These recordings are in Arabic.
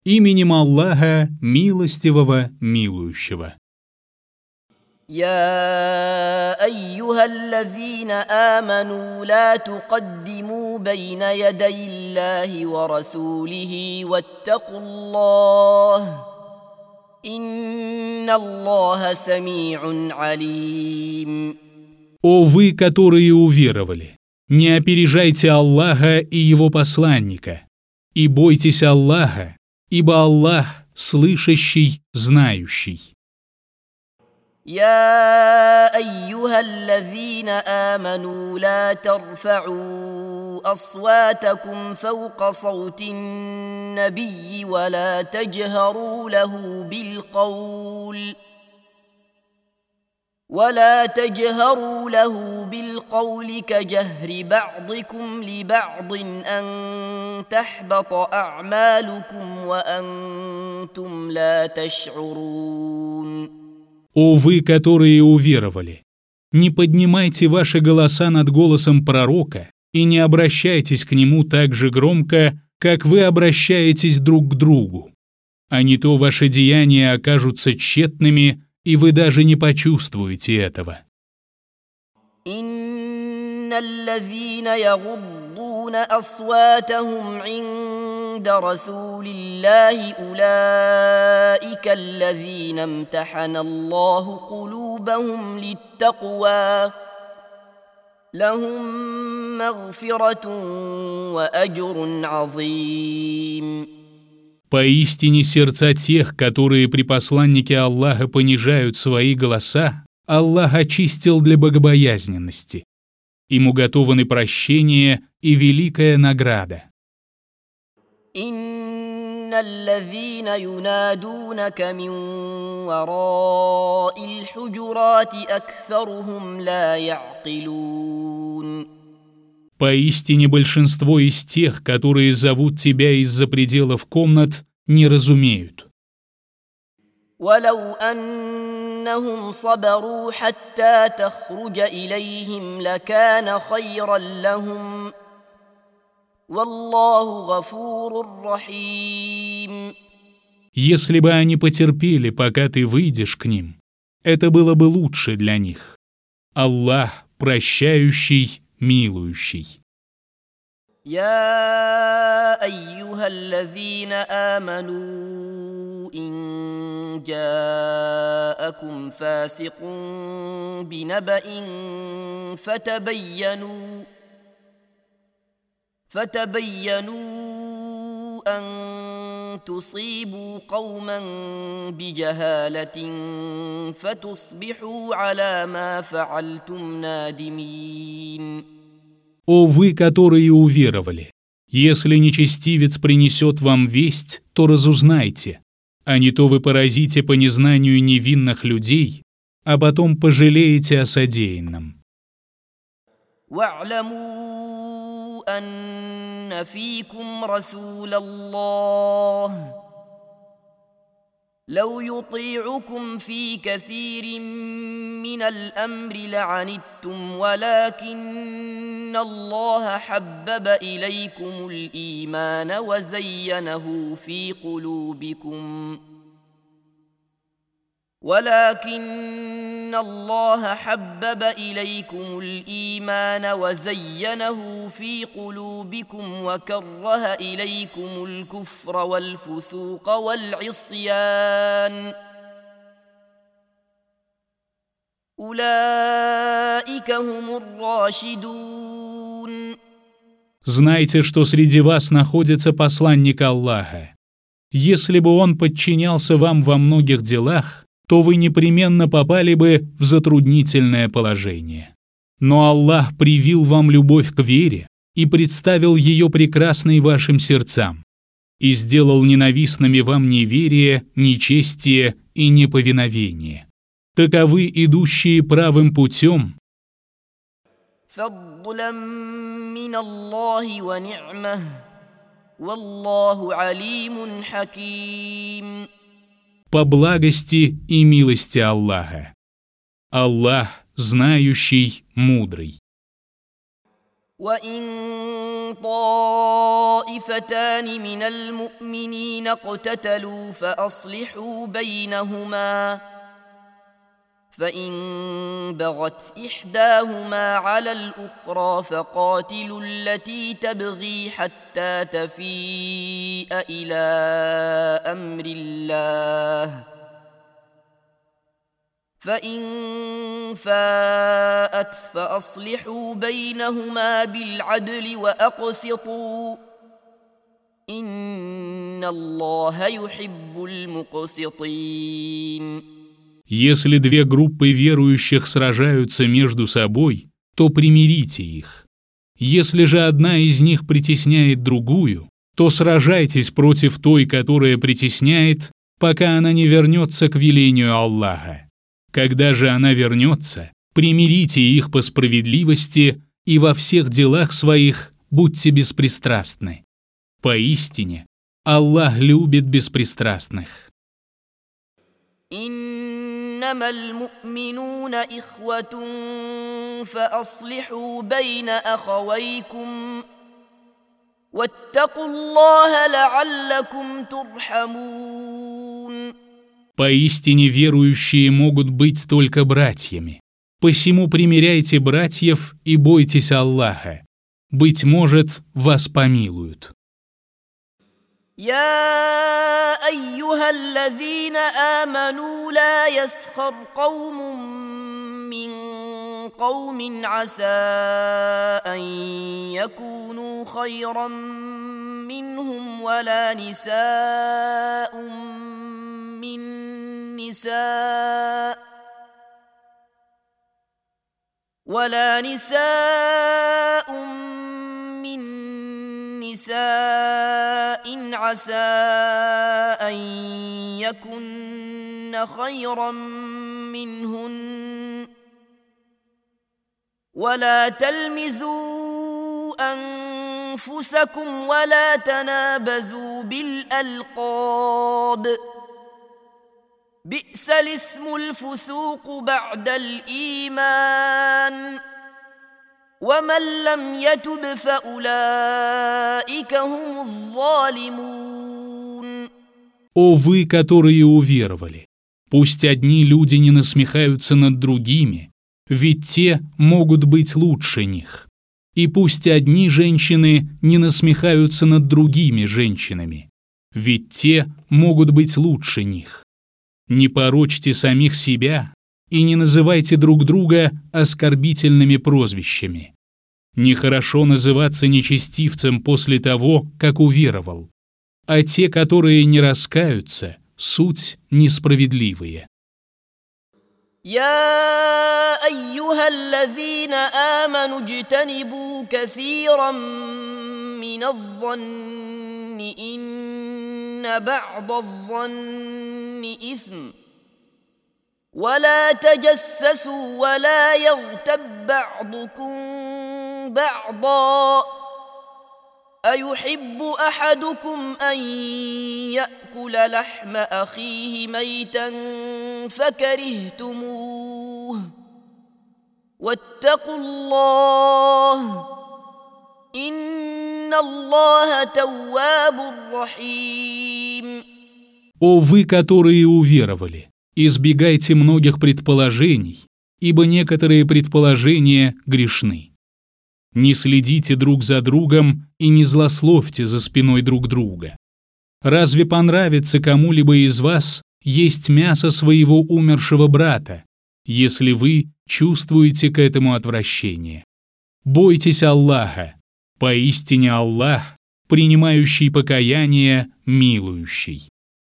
Именем Аллаха, милостивого, милующего. يا أيها الذين آمنوا لا تقدموا بين يدي الله ورسوله واتقوا الله إن الله سميع عليم. О вы, которые уверовали, не опережайте Аллаха и Его посланника, и бойтесь Аллаха, ибо Аллах слышащий, знающий. يا أيها الذين آمنوا لا ترفعوا أصواتكم فوق صوت النبي ولا تجهروا له بالقول كجهر بعضكم لبعض أن تحبط أعمالكم وأنتم لا تشعرون. О вы, которые уверовали, не поднимайте ваши голоса над голосом пророка и не обращайтесь к нему так же громко, как вы обращаетесь друг к другу, а не то ваши деяния окажутся тщетными, и вы даже не почувствуете этого. إن الذين يغضون أصواتهم عند رسول الله أولئك الذين امتحن الله قلوبهم للتقوى لهم مغفرة وأجر عظيم. Поистине сердца тех, которые при посланнике Аллаха понижают свои голоса, Аллах очистил для богобоязненности. Им уготованы прощение и великая награда. إن الذين ينادونك من وراء الحجرات أكثرهم لا يعقلون. Поистине большинство из тех, которые зовут тебя из-за пределов комнат, не разумеют. ولو أنهم صبروا حتى تخرج إليهم لكان خيرا لهم والله غفور رحيم. Если бы они потерпели, пока ты выйдешь к ним, это было бы лучше для них. Аллах прощающий, милующий. يا أيها الذين آمنوا إن جاءكم فاسق بنبأ فتبينوا أن تصيبوا قوما بجهالة فتصبحوا على ما فعلتم نادمين. О вы, которые уверовали, если нечестивец принесет вам весть, то разузнайте, а не то вы поразите по незнанию невинных людей, а потом пожалеете о содеянном. واعلموا أن فيكم رسول الله لو يطيعكم في كثير من الأمر لعنتم ولكن الله حبب إليكم الإيمان وزينه في قلوبكم وكره إليكم الكفر والفسوق والعصيان أولئك هم الراشدون. Знайте, что среди вас находится посланник Аллаха. Если бы он подчинялся вам во многих делах, то вы непременно попали бы в затруднительное положение. Но Аллах привил вам любовь к вере и представил ее прекрасной вашим сердцам, и сделал ненавистными вам неверие, нечестие и неповиновение. Таковы идущие правым путем. فضلا من الله ونعمه والله عليم حكيم. По благости и милости Аллаха. Аллах знающий, мудрый. وإن طائفتان من المؤمنين اقتتلوا فأصلحوا بينهما فإن بغت إحداهما على الأخرى فقاتلوا التي تبغي حتى تفيء إلى أمر الله فإن فاءت فأصلحوا بينهما بالعدل وأقسطوا إن الله يحب المقسطين. Если две группы верующих сражаются между собой, то примирите их. Если же одна из них притесняет другую, то сражайтесь против той, которая притесняет, пока она не вернется к велению Аллаха. Когда же она вернется, примирите их по справедливости и во всех делах своих будьте беспристрастны. Поистине, Аллах любит беспристрастных. إنما المؤمنون إخوة فأصلحوا بين أخويكم واتقوا الله لعلكم ترحمون. Поистине верующие могут быть только братьями. Посему примиряйте братьев и бойтесь Аллаха. Быть может, вас помилуют. يا أيها الذين آمنوا لا يسخر قوم من قوم عسى أن يكونوا خيرا منهم ولا نساء من نساء عسى أن يكن خيرا منهن ولا تلمزوا أنفسكم ولا تنابزوا بالألقاب بئس الاسم الفسوق بعد الإيمان ومن لم يتب فأولئك هم الظالمون. О вы, которые уверовали! Пусть одни люди не насмехаются над другими, ведь те могут быть лучше них. И пусть одни женщины не насмехаются над другими женщинами, ведь те могут быть лучше них. Не порочьте самих себя и не называйте друг друга оскорбительными прозвищами. Нехорошо называться нечестивцем после того, как уверовал, а те, которые не раскаются, суть несправедливые. يا أيها الذين آمنوا اجتنبوا كثيرا من الظن إن بعض الظن إثم ولا تجسسوا ولا يغتب بعضكم بعضا أيحب أحدكم أن يأكل لحم أخيه ميتا فكرهتموه واتقوا الله إن الله تواب رحيم. О вы, которые уверовали! Избегайте многих предположений, ибо некоторые предположения грешны. Не следите друг за другом и не злословьте за спиной друг друга. Разве понравится кому-либо из вас есть мясо своего умершего брата, если вы чувствуете к этому отвращение? Бойтесь Аллаха, поистине Аллах, принимающий покаяние, милующий.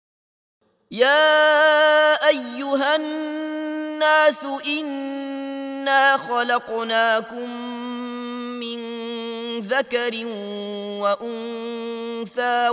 يا أيها الناس إنا خلقناكم من ذكر وأنثى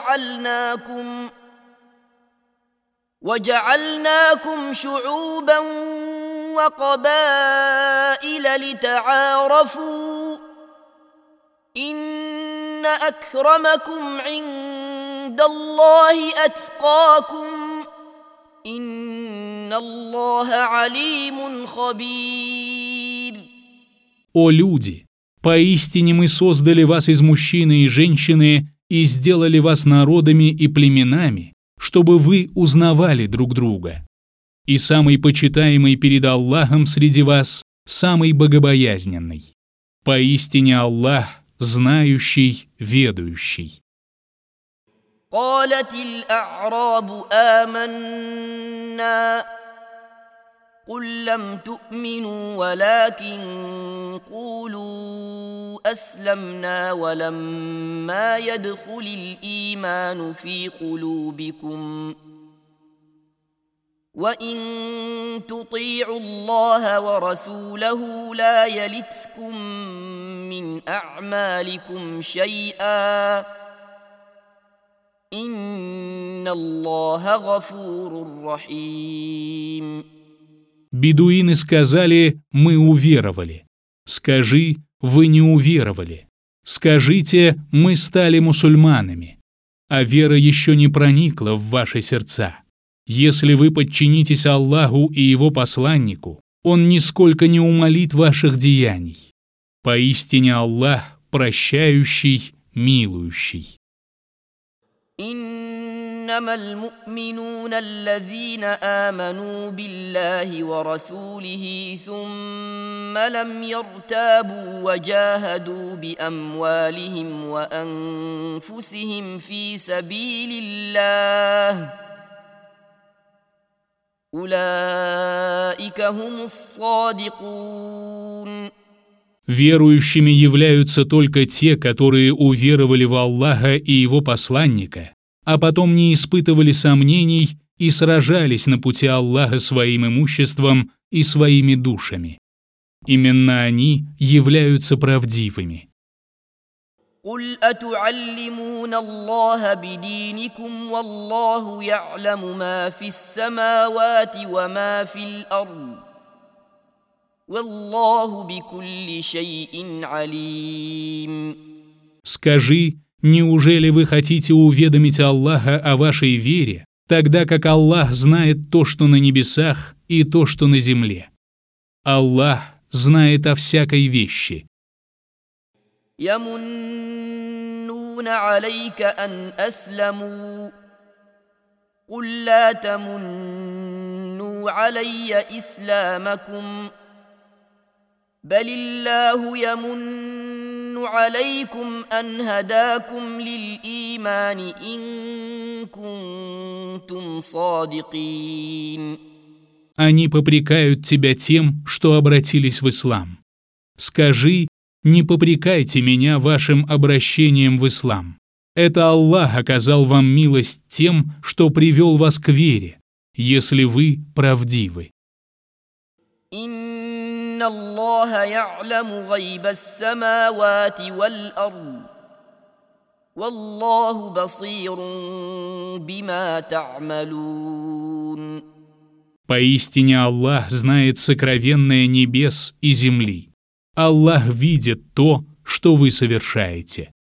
وجعلناكم شعوبا وقبائل لتعارفوا إن أكرمكم عند الله أتقاكم إن الله عليم خبير. О люди! Поистине мы создали вас из мужчины и женщины и сделали вас народами и племенами, чтобы вы узнавали друг друга. И самый почитаемый перед Аллахом среди вас самый богобоязненный. Поистине Аллах знающий, ведающий. قالت الأعراب آمنا قل لم تؤمنوا ولكن قولوا أسلمنا ولما يدخل الإيمان في قلوبكم وإن تطيعوا الله ورسوله لا يلتكم من أعمالكم شيئا إن الله غفور رحيم. Бедуины сказали: «Мы уверовали». Скажи: «Вы не уверовали». Скажите: «Мы стали мусульманами». А вера еще не проникла в ваши сердца. Если вы подчинитесь Аллаху и Его посланнику, Он нисколько не умалит ваших деяний. Поистине Аллах прощающий, милующий. إنما المؤمنون الذين آمنوا بالله ورسوله ثم لم يرتابوا وجاهدوا بأموالهم وأنفسهم في سبيل الله أولئك هم الصادقون. Верующими являются только те, которые уверовали в Аллаха и Его посланника, а потом не испытывали сомнений и сражались на пути Аллаха своим имуществом и своими душами. Именно они являются правдивыми. قل أتعلمون الله بدينكم والله يعلم ما في السماوات وما في الأرض والله بكل شيء عليم. Скажи: неужели вы хотите уведомить Аллаха о вашей вере, тогда как Аллах знает то, что на небесах, и то, что на земле? Аллах знает о всякой вещи. يمنون عليك أن أسلموا قل لا تمنوا علي إسلامكم بل الله يمن عليكم أن هداكم للإيمان إن كنتم صادقين. Они попрекают тебя тем, что обратились в ислам. Скажи: не попрекайте меня вашим обращением в ислам. Это Аллах оказал вам милость тем, что привел вас к вере, если вы правдивы. إن الله يعلم غيب السماوات والأرض والله بصير بما تعملون. Поистине Аллах знает сокровенное небес и земли. Аллах видит то, что вы совершаете.